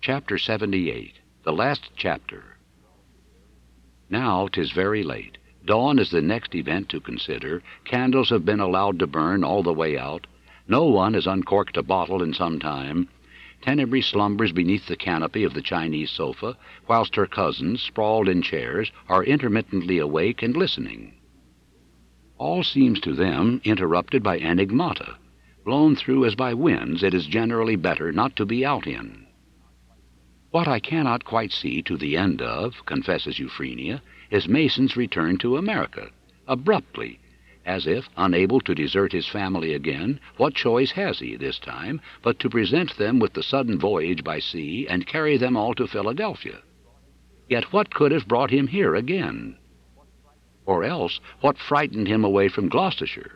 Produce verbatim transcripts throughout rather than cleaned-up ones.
Chapter seventy-eight, the last chapter. Now 'tis very late. Dawn is the next event to consider. Candles have been allowed to burn all the way out. No one has uncorked a bottle in some time. Tenebris slumbers beneath the canopy of the Chinese sofa, whilst her cousins, sprawled in chairs, are intermittently awake and listening. All seems to them interrupted by enigmata. Blown through as by winds, it is generally better not to be out in. What I cannot quite see to the end of, confesses Euphemia, is Mason's return to America, abruptly, as if, unable to desert his family again, what choice has he, this time, but to present them with the sudden voyage by sea and carry them all to Philadelphia? Yet what could have brought him here again? Or else, what frightened him away from Gloucestershire?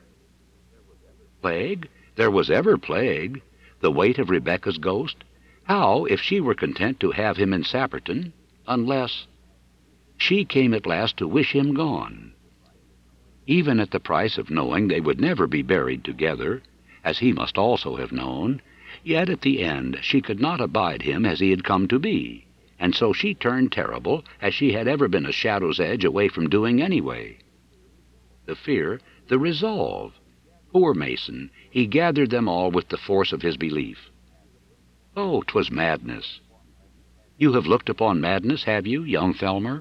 Plague? There was ever plague. The weight of Rebecca's ghost? How, if she were content to have him in Sapperton, unless... She came at last to wish him gone. Even at the price of knowing they would never be buried together, as he must also have known, yet at the end she could not abide him as he had come to be. And so she turned terrible, as she had ever been a shadow's edge away from doing anyway. The fear, the resolve. Poor Mason, he gathered them all with the force of his belief. Oh, 'twas madness. You have looked upon madness, have you, young Felmer?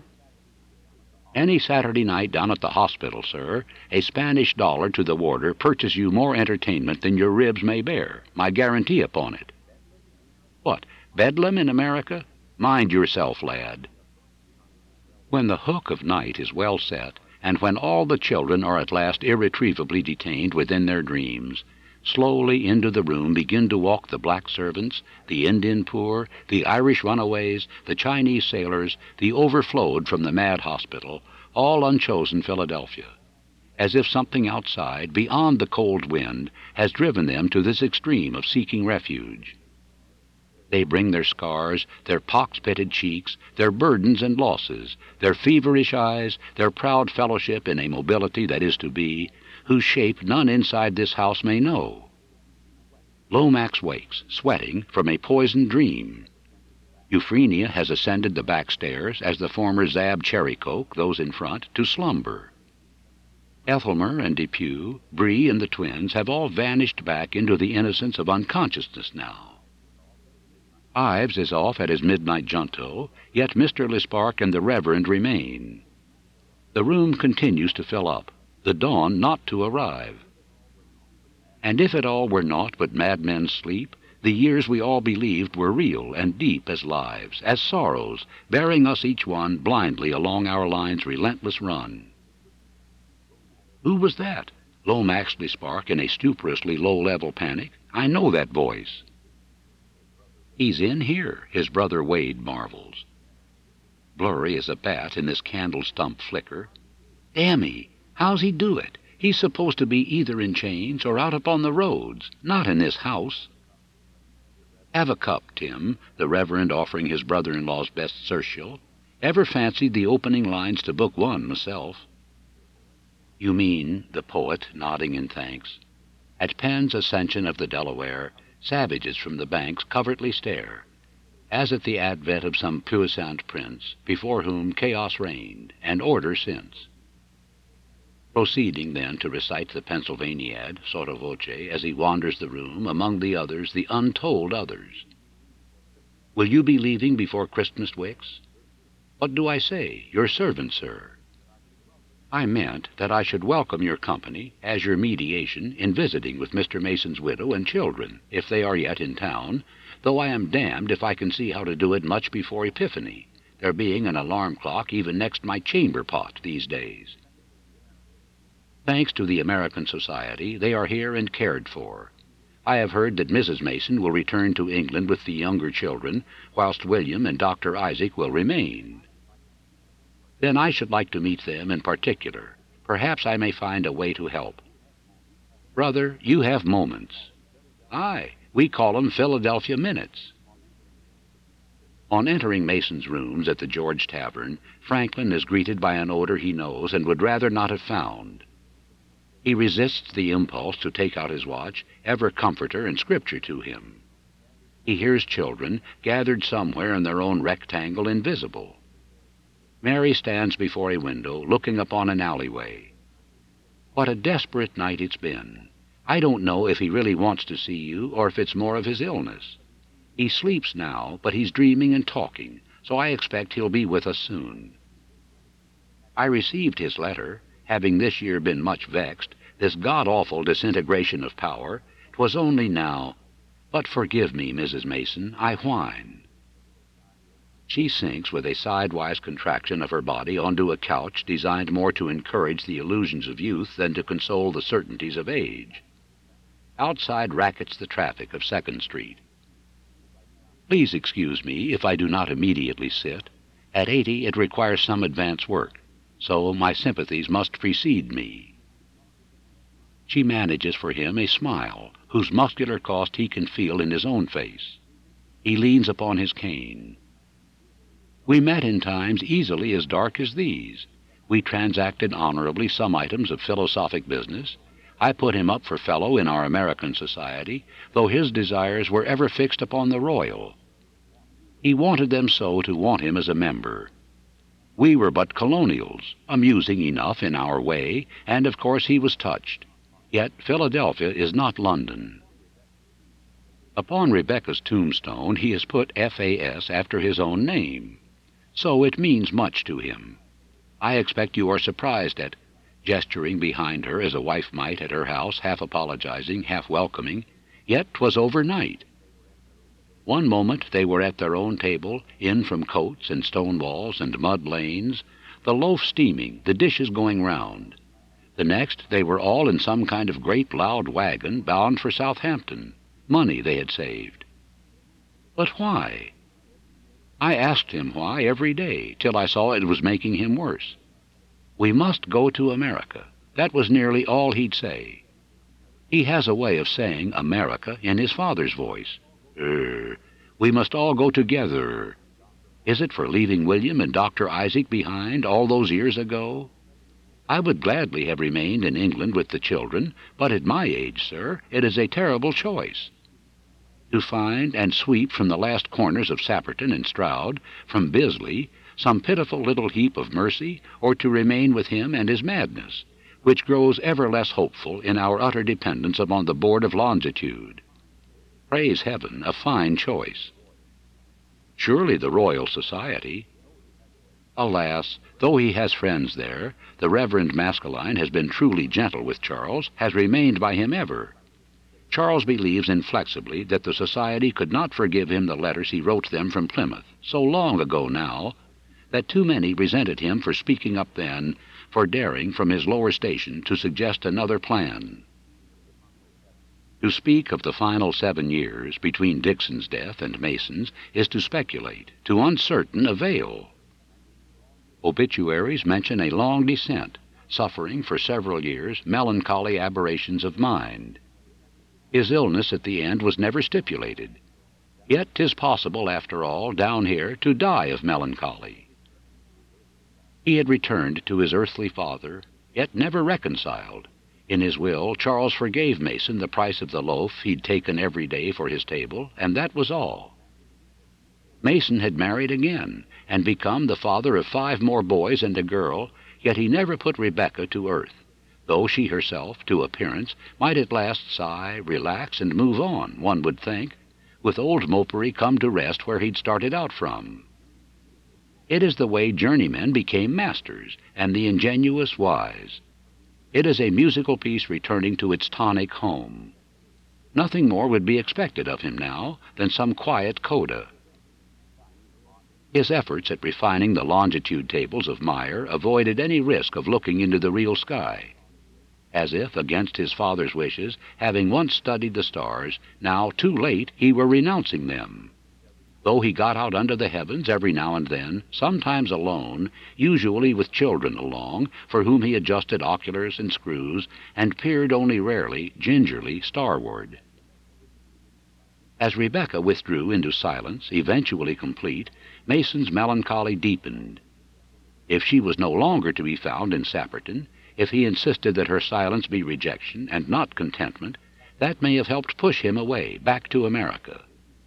Any Saturday night down at the hospital, sir, a Spanish dollar to the warder purchase you more entertainment than your ribs may bear, my guarantee upon it. What, bedlam in America? Mind yourself, lad. When the hook of night is well set, and when all the children are at last irretrievably detained within their dreams, slowly into the room begin to walk the black servants, the Indian poor, the Irish runaways, the Chinese sailors, the overflowed from the mad hospital, all unchosen Philadelphia, as if something outside, beyond the cold wind, has driven them to this extreme of seeking refuge. They bring their scars, their pox-pitted cheeks, their burdens and losses, their feverish eyes, their proud fellowship in a mobility that is to be, whose shape none inside this house may know. Lomax wakes, sweating, from a poisoned dream. Euphemia has ascended the back stairs, as the former Zab Cherrycoke, those in front, to slumber. Ethelmer and Depew, Bree and the twins have all vanished back into the innocence of unconsciousness now. Ives is off at his midnight junto, yet Mister Lispark and the Reverend remain. The room continues to fill up, the dawn not to arrive. And if it all were naught but madmen's sleep, the years we all believed were real and deep as lives, as sorrows, bearing us each one blindly along our line's relentless run. Who was that? Lomax Lispark in a stuporously low-level panic. I know that voice. He's in here, his brother Wade marvels. Blurry as a bat in this candle-stump flicker. Dammy, how's he do it? He's supposed to be either in chains or out upon the roads, not in this house. Have a cup, Tim, the Reverend offering his brother-in-law's best surcial. Ever fancied the opening lines to Book One myself. You mean, the poet, nodding in thanks. At Penn's ascension of the Delaware, savages from the banks covertly stare, as at the advent of some puissant prince, before whom chaos reigned, and order since. Proceeding then to recite the Pennsylvaniad, sotto voce, as he wanders the room, among the others, the untold others. Will you be leaving before Christmas Wicks? What do I say? Your servant, sir. I meant that I should welcome your company, as your mediation, in visiting with Mister Mason's widow and children, if they are yet in town, though I am damned if I can see how to do it much before Epiphany, there being an alarm clock even next my chamber pot these days. Thanks to the American Society, they are here and cared for. I have heard that Missus Mason will return to England with the younger children, whilst William and Doctor Isaac will remain. Then I should like to meet them in particular. Perhaps I may find a way to help. Brother, you have moments. Aye, we call 'em Philadelphia minutes. On entering Mason's rooms at the George Tavern, Franklin is greeted by an odor he knows and would rather not have found. He resists the impulse to take out his watch, ever comforter and scripture to him. He hears children, gathered somewhere in their own rectangle, invisible. Mary stands before a window, looking upon an alleyway. What a desperate night it's been. I don't know if he really wants to see you, or if it's more of his illness. He sleeps now, but he's dreaming and talking, so I expect he'll be with us soon. I received his letter, having this year been much vexed, this god-awful disintegration of power. 'Twas only now. But forgive me, Missus Mason, I whine. She sinks with a sidewise contraction of her body onto a couch designed more to encourage the illusions of youth than to console the certainties of age. Outside rackets the traffic of Second Street. Please excuse me if I do not immediately sit. At eighty it requires some advance work, so my sympathies must precede me. She manages for him a smile, whose muscular cost he can feel in his own face. He leans upon his cane. We met in times easily as dark as these. We transacted honorably some items of philosophic business. I put him up for fellow in our American society, though his desires were ever fixed upon the royal. He wanted them so to want him as a member. We were but colonials, amusing enough in our way, and of course he was touched. Yet Philadelphia is not London. Upon Rebecca's tombstone he has put F A S after his own name, so it means much to him. I expect you are surprised at, gesturing behind her as a wife might at her house, half apologizing, half welcoming, yet 'twas overnight. One moment they were at their own table, in from coats and stone walls and mud lanes, the loaf steaming, the dishes going round. The next they were all in some kind of great loud wagon bound for Southampton, money they had saved. But why? I asked him why every day, till I saw it was making him worse. We must go to America. That was nearly all he'd say. He has a way of saying America in his father's voice. Er, we must all go together. Is it for leaving William and Doctor Isaac behind all those years ago? I would gladly have remained in England with the children, but at my age, sir, it is a terrible choice. To find and sweep from the last corners of Sapperton and Stroud, from Bisley, some pitiful little heap of mercy, or to remain with him and his madness, which grows ever less hopeful in our utter dependence upon the Board of Longitude. Praise heaven, a fine choice. Surely the Royal Society. Alas, though he has friends there, the Reverend Maskelyne has been truly gentle with Charles, has remained by him ever. Charles believes inflexibly that the Society could not forgive him the letters he wrote them from Plymouth, so long ago now, that too many resented him for speaking up then, for daring from his lower station to suggest another plan. To speak of the final seven years between Dixon's death and Mason's is to speculate, to uncertain avail. Obituaries mention a long descent, suffering for several years melancholy aberrations of mind. His illness at the end was never stipulated. Yet 'tis possible, after all, down here, to die of melancholy. He had returned to his earthly father, yet never reconciled. In his will, Charles forgave Mason the price of the loaf he'd taken every day for his table, and that was all. Mason had married again, and become the father of five more boys and a girl, yet he never put Rebecca to earth, though she herself, to appearance, might at last sigh, relax, and move on, one would think, with old Mopery come to rest where he'd started out from. It is the way journeymen became masters, and the ingenuous wise. It is a musical piece returning to its tonic home. Nothing more would be expected of him now than some quiet coda. His efforts at refining the longitude tables of Meyer avoided any risk of looking into the real sky. As if, against his father's wishes, having once studied the stars, now, too late, he were renouncing them. Though he got out under the heavens every now and then, sometimes alone, usually with children along, for whom he adjusted oculars and screws, and peered only rarely, gingerly, starward. As Rebecca withdrew into silence, eventually complete, Mason's melancholy deepened. If she was no longer to be found in Sapperton, if he insisted that her silence be rejection and not contentment, that may have helped push him away, back to America.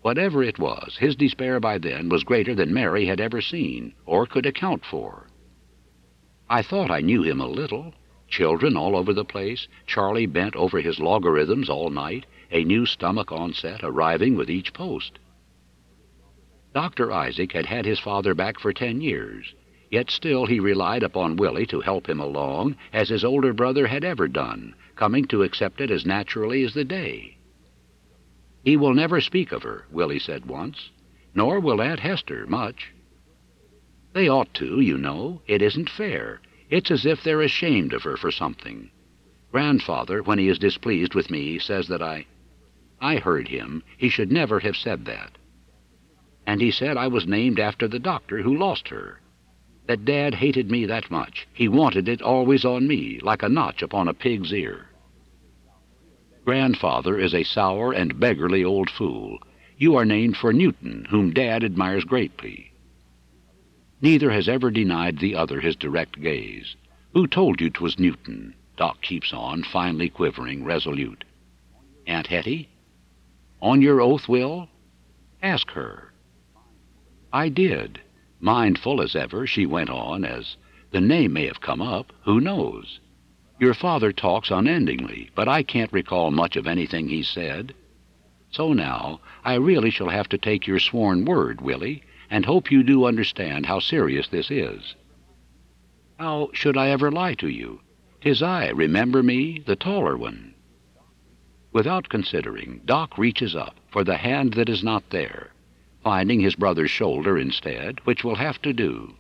Whatever it was, his despair by then was greater than Mary had ever seen, or could account for. I thought I knew him a little. Children all over the place, Charlie bent over his logarithms all night, a new stomach onset arriving with each post. Doctor Isaac had had his father back for ten years, yet still he relied upon Willie to help him along, as his older brother had ever done, coming to accept it as naturally as the day. "He will never speak of her," Willie said once, "nor will Aunt Hester much. They ought to, you know. It isn't fair. It's as if they're ashamed of her for something. Grandfather, when he is displeased with me, says that I... I heard him. He should never have said that. And he said I was named after the doctor who lost her. That Dad hated me that much. He wanted it always on me, like a notch upon a pig's ear. Grandfather is a sour and beggarly old fool. You are named for Newton, whom Dad admires greatly." Neither has ever denied the other his direct gaze. "Who told you 'twas Newton?" Doc keeps on, finally quivering, resolute. "Aunt Hetty? On your oath, Will? Ask her." I did. Mindful as ever, she went on, as the name may have come up, who knows? Your father talks unendingly, but I can't recall much of anything he said. So now, I really shall have to take your sworn word, Willie, and hope you do understand how serious this is. How should I ever lie to you? 'Tis I, remember me, the taller one. Without considering, Doc reaches up for the hand that is not there, finding his brother's shoulder instead, which will have to do.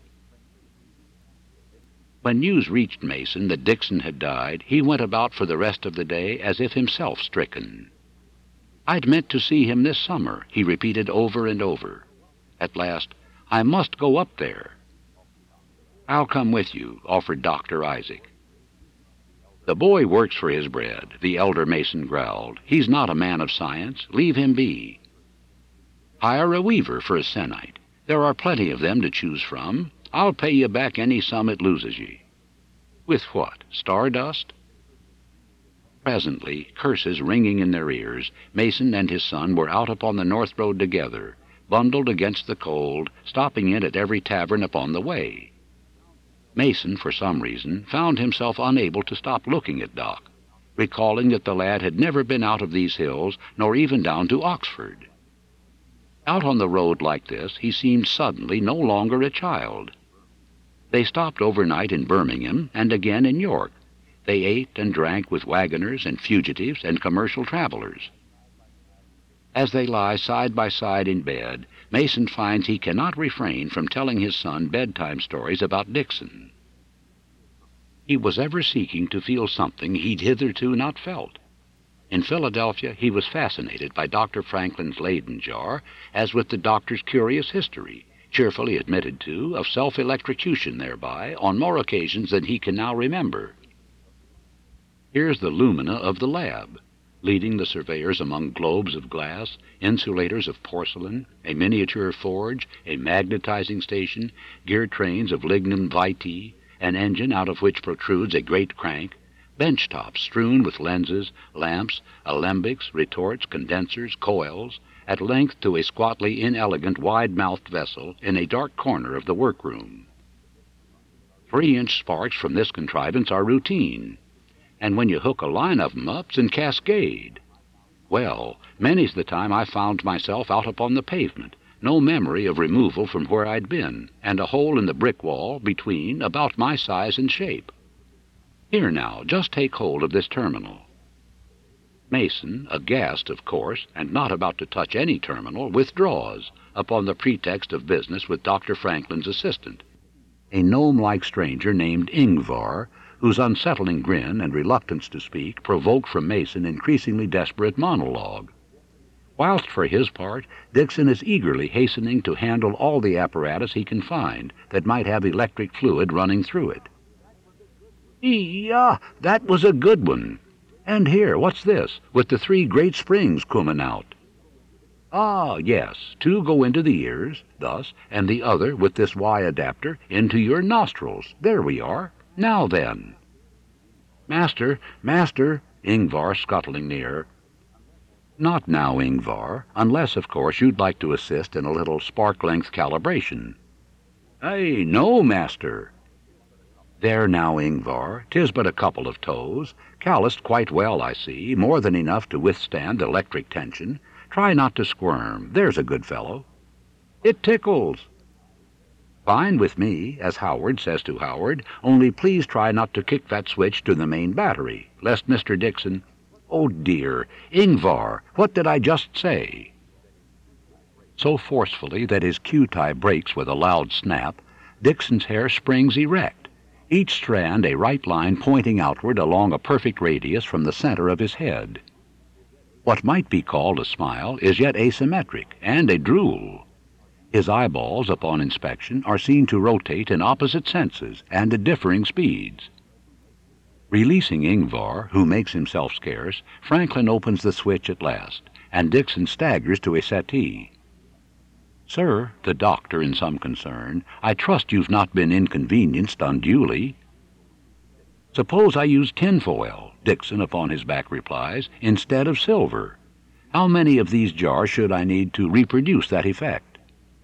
When news reached Mason that Dixon had died, he went about for the rest of the day as if himself stricken. "I'd meant to see him this summer," he repeated over and over. At last, "I must go up there." "I'll come with you," offered Doctor Isaac. "The boy works for his bread," the elder Mason growled. "He's not a man of science. Leave him be. Hire a weaver for a sennight. There are plenty of them to choose from. I'll pay you back any sum it loses ye." "With what? Stardust?" Presently, curses ringing in their ears, Mason and his son were out upon the north road together, bundled against the cold, stopping in at every tavern upon the way. Mason, for some reason, found himself unable to stop looking at Doc, recalling that the lad had never been out of these hills, nor even down to Oxford. Out on the road like this, he seemed suddenly no longer a child. They stopped overnight in Birmingham and again in York. They ate and drank with wagoners and fugitives and commercial travelers. As they lie side by side in bed, Mason finds he cannot refrain from telling his son bedtime stories about Dixon. He was ever seeking to feel something he'd hitherto not felt. In Philadelphia, he was fascinated by Doctor Franklin's Leyden jar, as with the doctor's curious history, cheerfully admitted to, of self-electrocution thereby, on more occasions than he can now remember. Here's the lumina of the lab, leading the surveyors among globes of glass, insulators of porcelain, a miniature forge, a magnetizing station, gear trains of lignum vitae, an engine out of which protrudes a great crank, bench tops strewn with lenses, lamps, alembics, retorts, condensers, coils, at length to a squatly inelegant wide-mouthed vessel in a dark corner of the workroom. Three-inch sparks from this contrivance are routine, and when you hook a line of 'em up, it's in cascade. Well, many's the time I found myself out upon the pavement, no memory of removal from where I'd been, and a hole in the brick wall between about my size and shape. Here now, just take hold of this terminal." Mason, aghast of course, and not about to touch any terminal, withdraws, upon the pretext of business with Doctor Franklin's assistant, a gnome-like stranger named Ingvar, whose unsettling grin and reluctance to speak provoked from Mason increasingly desperate monologue. Whilst, for his part, Dixon is eagerly hastening to handle all the apparatus he can find that might have electric fluid running through it. "Ee-yah, that was a good one. And here, what's this, with the three great springs comin' out?" "Ah, yes, two go into the ears, thus, and the other, with this Y-adapter, into your nostrils. There we are. Now then." "Master, master," Ingvar scuttling near. Not now, Ingvar, unless, of course, you'd like to assist in a little spark-length calibration. Hey, no, master. There now, Ingvar, 'tis but a couple of toes, calloused quite well, I see, more than enough to withstand the electric tension. Try not to squirm, there's a good fellow. It tickles. Fine with me, as Howard says to Howard, only please try not to kick that switch to the main battery, lest Mister Dixon... Oh, dear, Ingvar, what did I just say? So forcefully that his cue-tie breaks with a loud snap, Dixon's hair springs erect, each strand a right line pointing outward along a perfect radius from the center of his head. What might be called a smile is yet asymmetric and a drool. His eyeballs, upon inspection, are seen to rotate in opposite senses and at differing speeds. Releasing Ingvar, who makes himself scarce, Franklin opens the switch at last, and Dixon staggers to a settee. Sir, the doctor in some concern, I trust you've not been inconvenienced unduly. Suppose I use tinfoil, Dixon upon his back replies, instead of silver. How many of these jars should I need to reproduce that effect?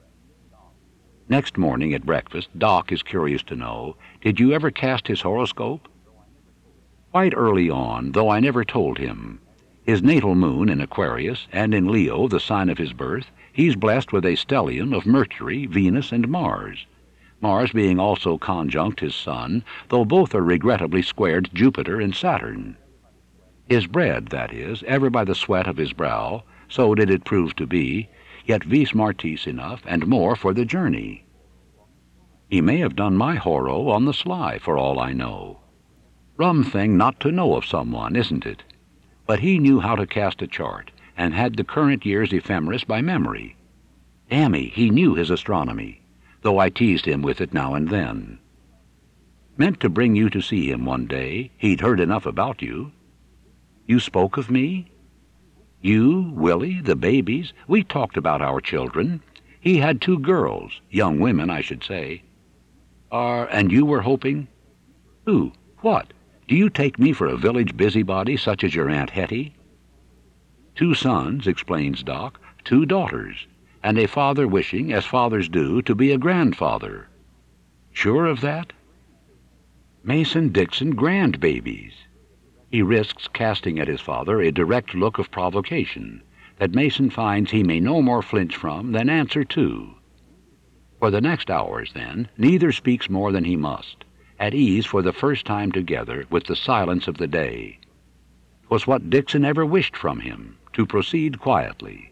Next morning at breakfast, Doc is curious to know, did you ever cast his horoscope? Quite early on, though I never told him. His natal moon in Aquarius, and in Leo, the sign of his birth, he's blessed with a stellium of Mercury, Venus, and Mars. Mars being also conjunct his sun, though both are regrettably squared Jupiter and Saturn. His bread, that is, ever by the sweat of his brow, so did it prove to be, yet vis martis enough and more for the journey. He may have done my horo on the sly, for all I know. Rum thing not to know of someone, isn't it? But he knew how to cast a chart, and had the current year's ephemeris by memory. Dammy, he knew his astronomy, though I teased him with it now and then. Meant to bring you to see him one day. He'd heard enough about you. You spoke of me? You, Willie, the babies, we talked about our children. He had two girls, young women, I should say. Ah, uh, and you were hoping? Who? What? Do you take me for a village busybody such as your Aunt Hetty? Two sons, explains Doc, two daughters, and a father wishing, as fathers do, to be a grandfather. Sure of that? Mason Dixon grandbabies. He risks casting at his father a direct look of provocation that Mason finds he may no more flinch from than answer to. For the next hours, then, neither speaks more than he must, at ease for the first time together with the silence of the day. 'Twas what Dixon ever wished from him, to proceed quietly.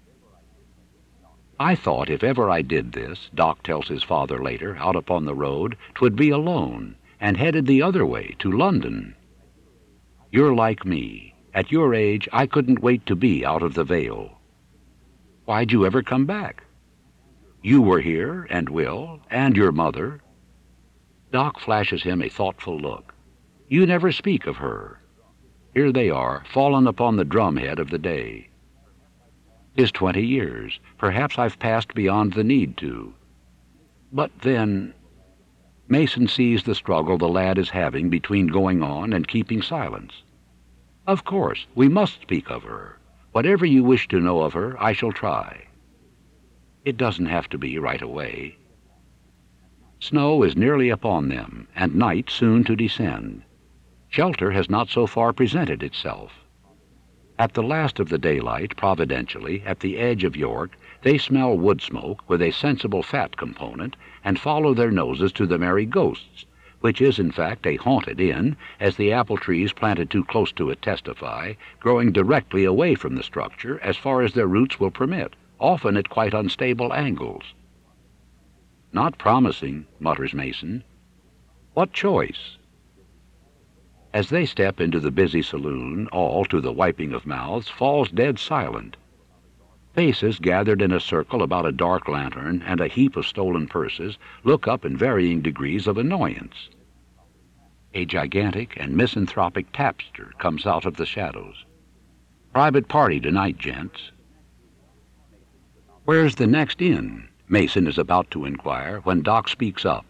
I thought if ever I did this, Doc tells his father later, out upon the road, 'twould be alone, and headed the other way, to London. You're like me. At your age, I couldn't wait to be out of the Vale. Why'd you ever come back? You were here, and Will, and your mother. Doc flashes him a thoughtful look. You never speak of her. Here they are, fallen upon the drumhead of the day. 'Tis twenty years. Perhaps I've passed beyond the need to. But then... Mason sees the struggle the lad is having between going on and keeping silence. Of course, we must speak of her. Whatever you wish to know of her, I shall try. It doesn't have to be right away. Snow is nearly upon them, and night soon to descend. Shelter has not so far presented itself. At the last of the daylight, providentially, at the edge of York, they smell wood smoke with a sensible fat component, and follow their noses to the Merry Ghosts, which is in fact a haunted inn, as the apple trees planted too close to it testify, growing directly away from the structure as far as their roots will permit, often at quite unstable angles. Not promising, mutters Mason. What choice? As they step into the busy saloon, all, to the wiping of mouths, falls dead silent. Faces gathered in a circle about a dark lantern and a heap of stolen purses look up in varying degrees of annoyance. A gigantic and misanthropic tapster comes out of the shadows. Private party tonight, gents. Where's the next inn? Mason is about to inquire when Doc speaks up.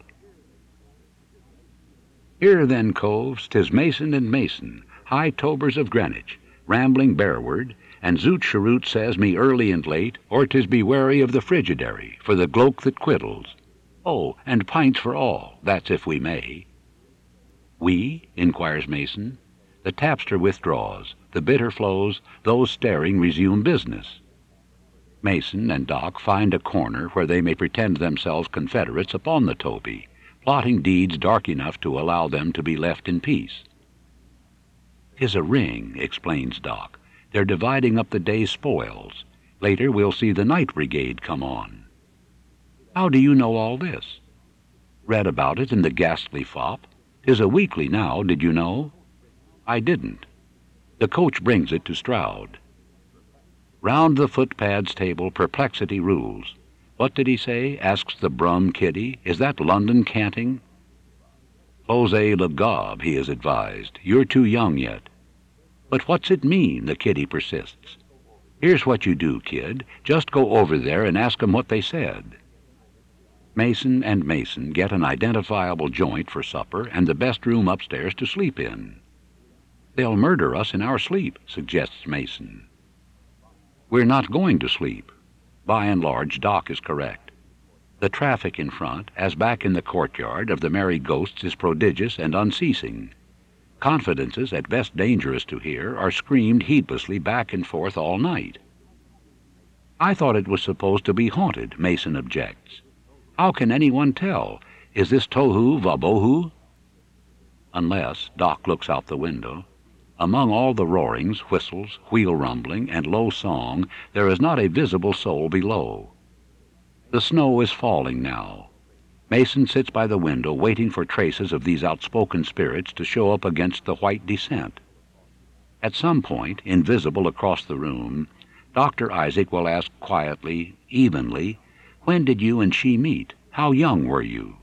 Here then, coves, 'tis Mason and Mason, high tobers of Greenwich, rambling bearward, and Zoot Choroot says me early and late, or 'tis be wary of the Frigidary, for the gloak that quiddles. Oh, and pints for all, that's if we may." "We?" inquires Mason. The tapster withdraws. The bitter flows. Those staring resume business. Mason and Doc find a corner where they may pretend themselves confederates upon the Toby, plotting deeds dark enough to allow them to be left in peace. "'Tis a ring," explains Doc. "They're dividing up the day's spoils. Later we'll see the night brigade come on." "How do you know all this?" "Read about it in the ghastly fop. 'Tis a weekly now, did you know?" "I didn't." The coach brings it to Stroud. Round the footpad's table perplexity rules. "What did he say?" asks the Brum Kitty. "Is that London canting?" "Closez le gob," he is advised. "You're too young yet." "But what's it mean?" the Kitty persists. "Here's what you do, kid. Just go over there and ask 'em what they said." Mason and Mason get an identifiable joint for supper and the best room upstairs to sleep in. "They'll murder us in our sleep," suggests Mason. "We're not going to sleep." By and large, Doc is correct. The traffic in front, as back in the courtyard of the Merry Ghosts, is prodigious and unceasing. Confidences, at best dangerous to hear, are screamed heedlessly back and forth all night. "I thought it was supposed to be haunted," Mason objects. "How can anyone tell? Is this tohu vabohu?" Unless, Doc looks out the window. Among all the roarings, whistles, wheel rumbling, and low song, there is not a visible soul below. The snow is falling now. Mason sits by the window waiting for traces of these outspoken spirits to show up against the white descent. At some point, invisible across the room, Doctor Isaac will ask quietly, evenly, "When did you and she meet? How young were you?"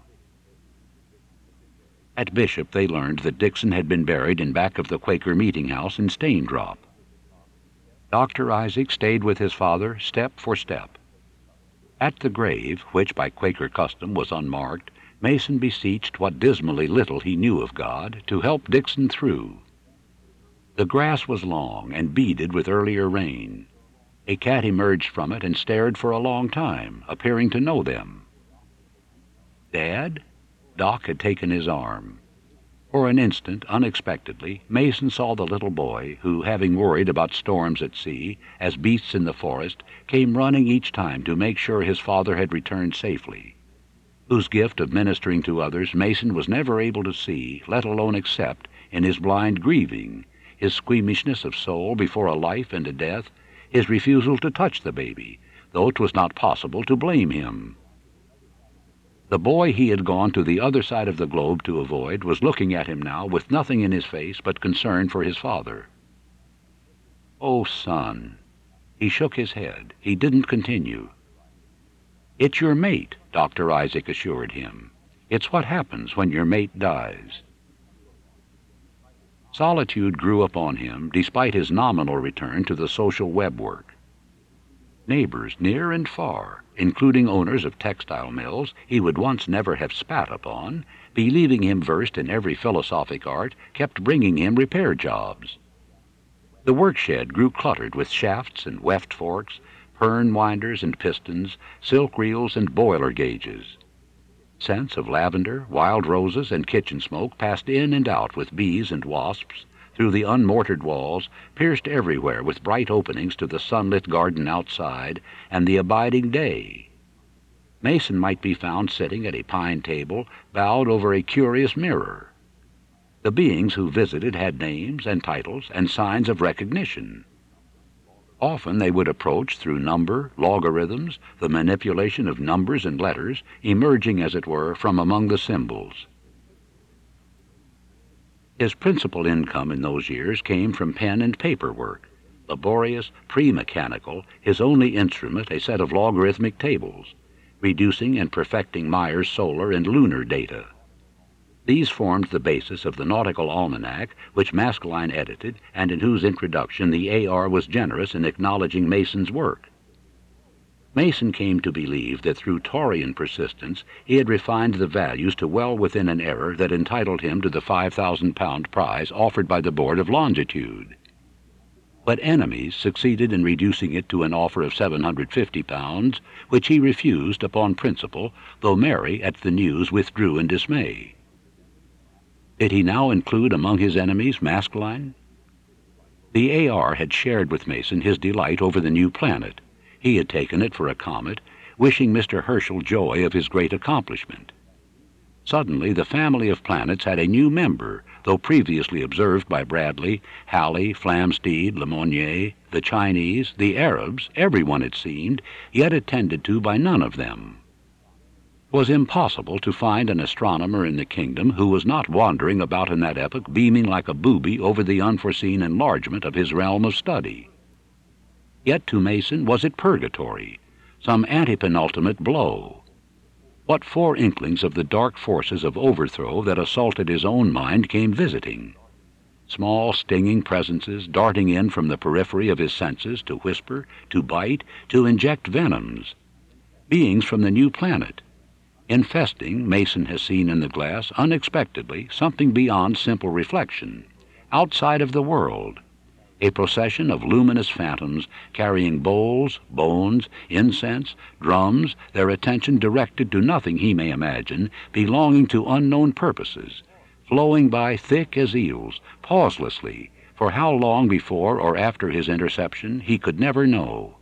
At Bishop they learned that Dixon had been buried in back of the Quaker meeting house in Staindrop. Doctor Isaac stayed with his father step for step. At the grave, which by Quaker custom was unmarked, Mason beseeched what dismally little he knew of God to help Dixon through. The grass was long and beaded with earlier rain. A cat emerged from it and stared for a long time, appearing to know them. "Dad?" Doc had taken his arm. For an instant, unexpectedly, Mason saw the little boy who, having worried about storms at sea, as beasts in the forest, came running each time to make sure his father had returned safely, whose gift of ministering to others Mason was never able to see, let alone accept, in his blind grieving, his squeamishness of soul before a life and a death, his refusal to touch the baby, though it was not possible to blame him. The boy he had gone to the other side of the globe to avoid was looking at him now with nothing in his face but concern for his father. "Oh, son." He shook his head. He didn't continue. "It's your mate," Doctor Isaac assured him. "It's what happens when your mate dies." Solitude grew upon him despite his nominal return to the social web work. Neighbors near and far, including owners of textile mills he would once never have spat upon, believing him versed in every philosophic art, kept bringing him repair jobs. The workshed grew cluttered with shafts and weft forks, pern winders and pistons, silk reels and boiler gauges. Scents of lavender, wild roses, and kitchen smoke passed in and out with bees and wasps, through the unmortared walls, pierced everywhere with bright openings to the sunlit garden outside and the abiding day. Mason might be found sitting at a pine table, bowed over a curious mirror. The beings who visited had names and titles and signs of recognition. Often they would approach through number, logarithms, the manipulation of numbers and letters, emerging, as it were, from among the symbols. His principal income in those years came from pen and paper work, laborious, pre-mechanical, his only instrument a set of logarithmic tables, reducing and perfecting Myers' solar and lunar data. These formed the basis of the Nautical Almanac, which Maskelyne edited, and in whose introduction the A R was generous in acknowledging Mason's work. Mason came to believe that through Taurian persistence he had refined the values to well within an error that entitled him to the five thousand pound prize offered by the Board of Longitude. but enemies succeeded in reducing it to an offer of seven hundred fifty pounds, which he refused upon principle, though Mary at the news withdrew in dismay. Did he now include among his enemies Maskelyne? The A R had shared with Mason his delight over the new planet. He had taken it for a comet, wishing Mister Herschel joy of his great accomplishment. Suddenly the family of planets had a new member, though previously observed by Bradley, Halley, Flamsteed, Lemonnier, the Chinese, the Arabs, everyone it seemed, yet attended to by none of them. It was impossible to find an astronomer in the kingdom who was not wandering about in that epoch, beaming like a booby over the unforeseen enlargement of his realm of study. Yet to Mason was it purgatory, some antepenultimate blow. What four inklings of the dark forces of overthrow that assaulted his own mind came visiting? Small stinging presences darting in from the periphery of his senses to whisper, to bite, to inject venoms. Beings from the new planet. Infesting, Mason has seen in the glass, unexpectedly, something beyond simple reflection, outside of the world. A procession of luminous phantoms carrying bowls, bones, incense, drums, their attention directed to nothing he may imagine, belonging to unknown purposes, flowing by thick as eels, pauselessly, for how long before or after his interception he could never know.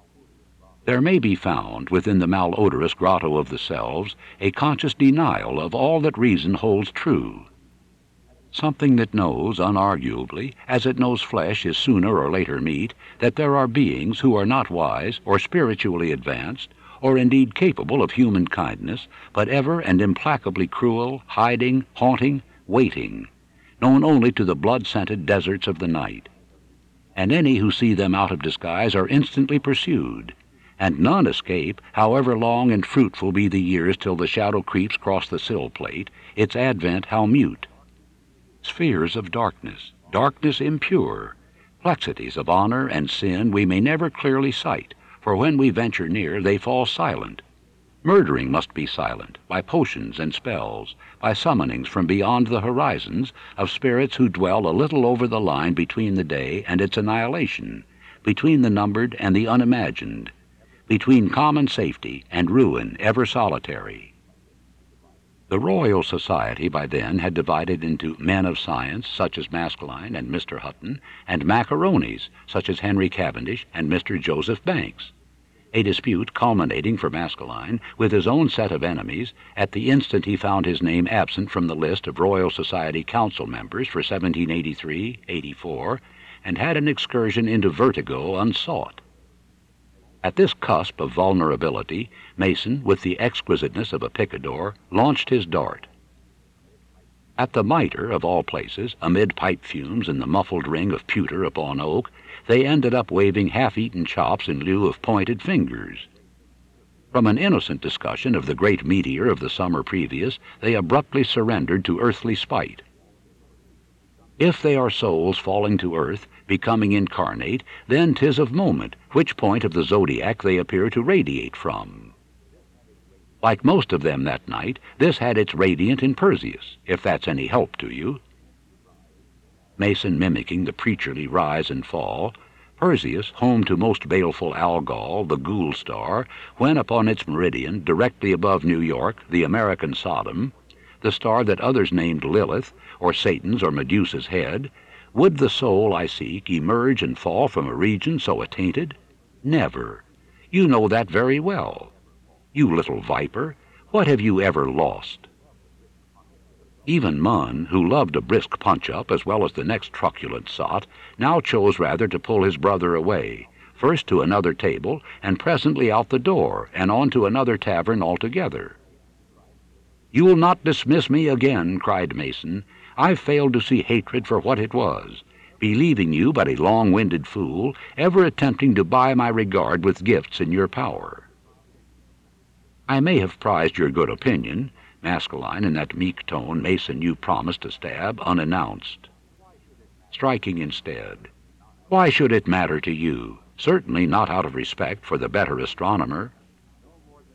There may be found, within the malodorous grotto of the selves, a conscious denial of all that reason holds true. Something that knows, unarguably, as it knows flesh is sooner or later meat, that there are beings who are not wise or spiritually advanced, or indeed capable of human kindness, but ever and implacably cruel, hiding, haunting, waiting, known only to the blood-scented deserts of the night. And any who see them out of disguise are instantly pursued, and none escape, however long and fruitful be the years till the shadow creeps across the sill plate, its advent how mute. Spheres of darkness, darkness impure, plexities of honor and sin we may never clearly sight, for when we venture near they fall silent. Murdering must be silent, by potions and spells, by summonings from beyond the horizons of spirits who dwell a little over the line between the day and its annihilation, between the numbered and the unimagined, between common safety and ruin ever solitary. The Royal Society by then had divided into men of science, such as Maskelyne and Mister Hutton, and macaronis, such as Henry Cavendish and Mister Joseph Banks, a dispute culminating for Maskelyne with his own set of enemies at the instant he found his name absent from the list of Royal Society Council members for seventeen eighty-three eighty-four, and had an excursion into vertigo unsought. At this cusp of vulnerability, Mason, with the exquisiteness of a picador, launched his dart. At the Mitre, of all places, amid pipe fumes and the muffled ring of pewter upon oak, they ended up waving half-eaten chops in lieu of pointed fingers. From an innocent discussion of the great meteor of the summer previous, they abruptly surrendered to earthly spite. If they are souls falling to earth, becoming incarnate, then 'tis of moment which point of the zodiac they appear to radiate from. Like most of them that night, this had its radiant in Perseus, if that's any help to you. Mason mimicking the preacherly rise and fall, Perseus, home to most baleful Algol, the ghoul star, when upon its meridian, directly above New York, the American Sodom, the star that others named Lilith, or Satan's or Medusa's head, would the soul I seek emerge and fall from a region so attainted? Never. You know that very well. You little viper, what have you ever lost? Even Munn, who loved a brisk punch-up as well as the next truculent sot, now chose rather to pull his brother away, first to another table, and presently out the door, and on to another tavern altogether. "You'll not dismiss me again," cried Mason. "I've failed to see hatred for what it was, believing you but a long-winded fool, ever attempting to buy my regard with gifts in your power. I may have prized your good opinion," Maskelyne in that meek tone Mason you promised to stab unannounced. Striking instead, "Why should it matter to you? Certainly not out of respect for the better astronomer.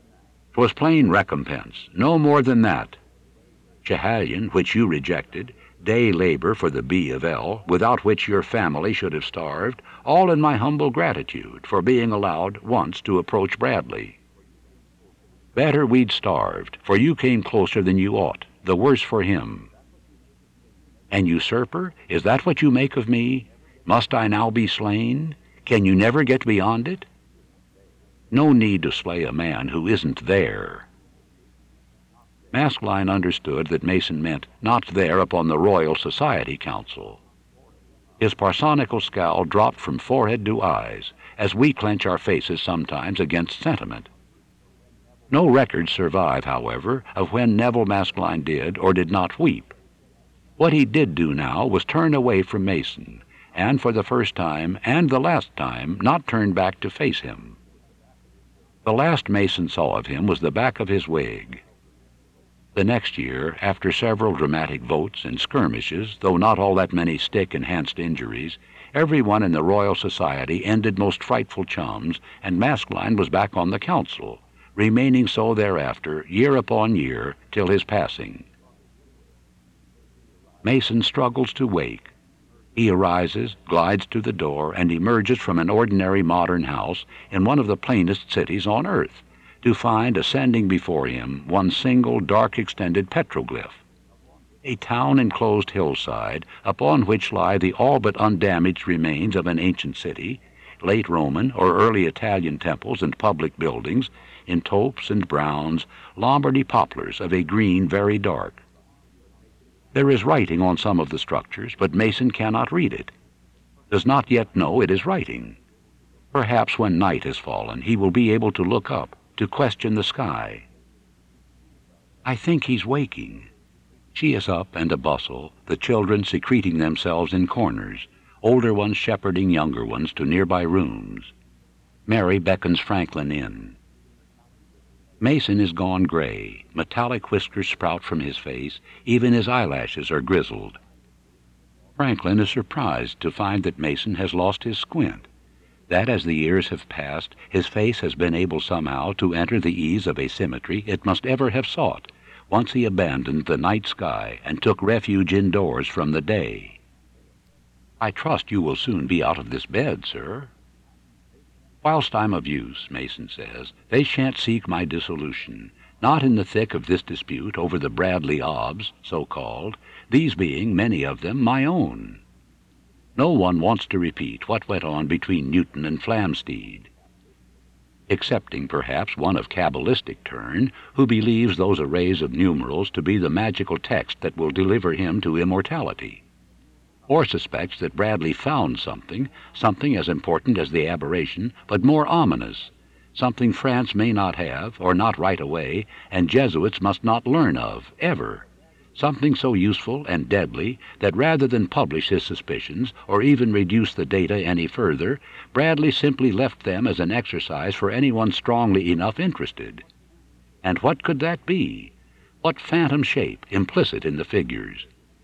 'Twas plain recompense, no more than that. Schehallien, which you rejected, day labor for the B of L, without which your family should have starved, all in my humble gratitude for being allowed once to approach Bradley. Better we'd starved, for you came closer than you ought, the worse for him. An usurper, is that what you make of me? Must I now be slain? Can you never get beyond it? No need to slay a man who isn't there. Maskelyne understood that Mason meant not there upon the Royal Society Council. His parsonical scowl dropped from forehead to eyes, as we clench our faces sometimes against sentiment. No records survive, however, of when Neville Maskelyne did or did not weep. What he did do now was turn away from Mason, and for the first time, and the last time, not turn back to face him. The last Mason saw of him was the back of his wig. The next year, after several dramatic votes and skirmishes, though not all that many stick-enhanced injuries, everyone in the Royal Society ended most frightful chums, and Maskelyne was back on the council, remaining so thereafter, year upon year, till his passing. Mason struggles to wake. He arises, glides to the door, and emerges from an ordinary modern house in one of the plainest cities on earth, to find ascending before him one single dark-extended petroglyph, a town-enclosed hillside upon which lie the all but undamaged remains of an ancient city, late Roman or early Italian temples and public buildings, in taupes and browns, Lombardy poplars of a green very dark. There is writing on some of the structures, but Mason cannot read it, does not yet know it is writing. Perhaps when night has fallen he will be able to look up, to question the sky. I think he's waking. She is up and a bustle, the children secreting themselves in corners, older ones shepherding younger ones to nearby rooms. Mary beckons Franklin in. Mason is gone gray. Metallic whiskers sprout from his face. Even his eyelashes are grizzled. Franklin is surprised to find that Mason has lost his squint, that as the years have passed, his face has been able somehow to enter the ease of a symmetry it must ever have sought, once he abandoned the night sky and took refuge indoors from the day. I trust you will soon be out of this bed, sir. Whilst I'm of use, Mason says, they shan't seek my dissolution, not in the thick of this dispute over the Bradley Obs, so-called, these being, many of them, my own. No one wants to repeat what went on between Newton and Flamsteed, excepting perhaps one of cabalistic turn, who believes those arrays of numerals to be the magical text that will deliver him to immortality, or suspects that Bradley found something, something as important as the aberration, but more ominous, something France may not have, or not right away, and Jesuits must not learn of, ever, something so useful and deadly that rather than publish his suspicions, or even reduce the data any further, Bradley simply left them as an exercise for anyone strongly enough interested. And what could that be? What phantom shape implicit in the figures?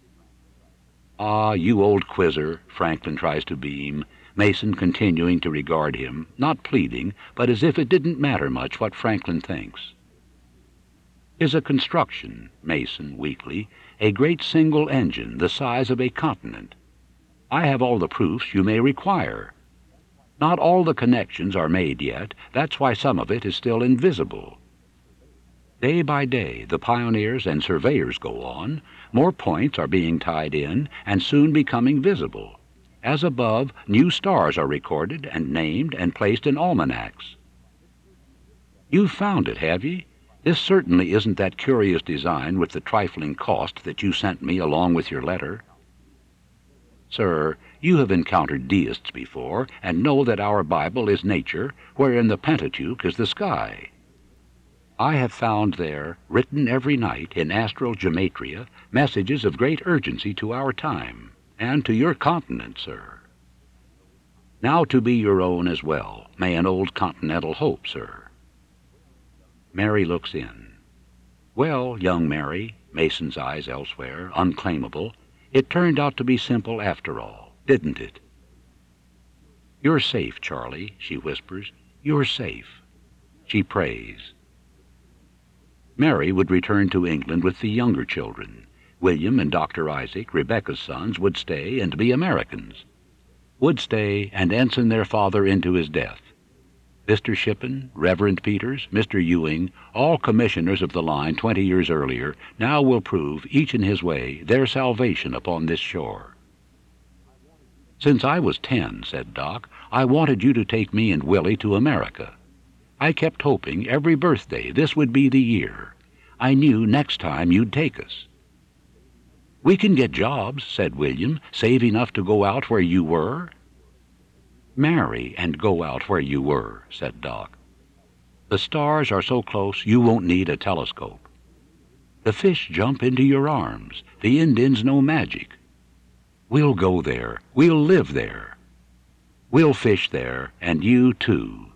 Ah, you old quizzer, Franklin tries to beam, Mason continuing to regard him, not pleading, but as if it didn't matter much what Franklin thinks. Is a construction, Mason weakly, a great single engine the size of a continent. I have all the proofs you may require. Not all the connections are made yet, that's why some of it is still invisible. Day by day the pioneers and surveyors go on, more points are being tied in, and soon becoming visible. As above, new stars are recorded and named and placed in almanacs. You've found it, have ye? This certainly isn't that curious design with the trifling cost that you sent me along with your letter. Sir, you have encountered deists before, and know that our Bible is nature, wherein the Pentateuch is the sky. I have found there, written every night in astral gematria, messages of great urgency to our time, and to your continent, sir. Now to be your own as well, may an old continental hope, sir. Mary looks in. Well, young Mary, Mason's eyes elsewhere, unclaimable, it turned out to be simple after all, didn't it? You're safe, Charlie, she whispers. You're safe. She prays. Mary would return to England with the younger children. William and Doctor Isaac, Rebecca's sons, would stay and be Americans. Would stay and ensign their father into his death. Mister Shippen, Reverend Peters, Mister Ewing, all commissioners of the line twenty years earlier, now will prove, each in his way, their salvation upon this shore. "Since I was ten," said Doc, "I wanted you to take me and Willie to America. I kept hoping every birthday this would be the year. I knew next time you'd take us." "We can get jobs," said William, "save enough to go out where you were." "Marry and go out where you were," said Doc. "The stars are so close you won't need a telescope. The fish jump into your arms. The Indians know magic. We'll go there. We'll live there. We'll fish there, and you too."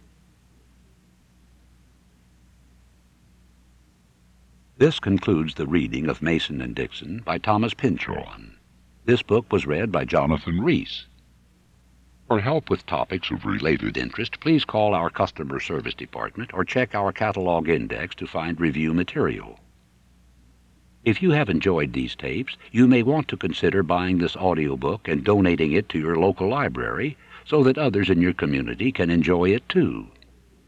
This concludes the reading of Mason and Dixon by Thomas Pynchon. This book was read by Jonathan Rees. For help with topics of related interest, please call our customer service department or check our catalog index to find review material. If you have enjoyed these tapes, you may want to consider buying this audiobook and donating it to your local library so that others in your community can enjoy it too.